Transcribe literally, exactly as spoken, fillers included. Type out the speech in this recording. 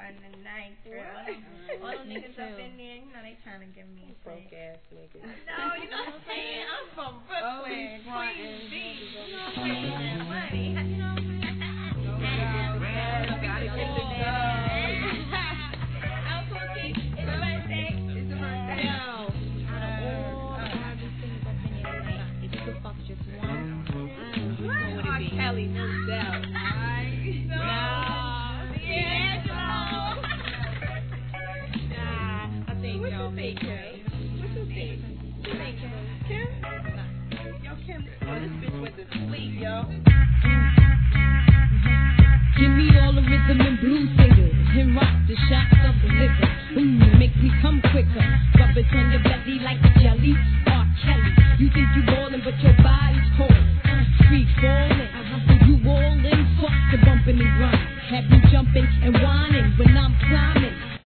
on the night, girl. All them niggas up in there, you know they trying to give me a broke ass niggas. No, you know what I'm saying? I'm from Brooklyn, Queens Beach. You know what I'm saying? Money, you know what I'm saying? No doubt, gotta get the dough. I'm Cookie. It's a birthday. It's a birthday. Yo, out of all the Barbie things up in your life, if you could fuck just one, mm, what would it be? Kelly, no doubt. No. D'Angelo. Nah, I think y'all make it. What you think? What you think, Kim? Kim? Yo, Kim, oh, this bitch went to sleep, yo. Give me all the rhythm and blues singers and rock the shots of the liquor. Mmm, makes me come quicker. Rub it on your belly like a jelly. R. Kelly, you think you ballin', but your body's cold. Uh, free falling, uh-huh. You all in, fuck the bumping and grind. Have you jumping and whining when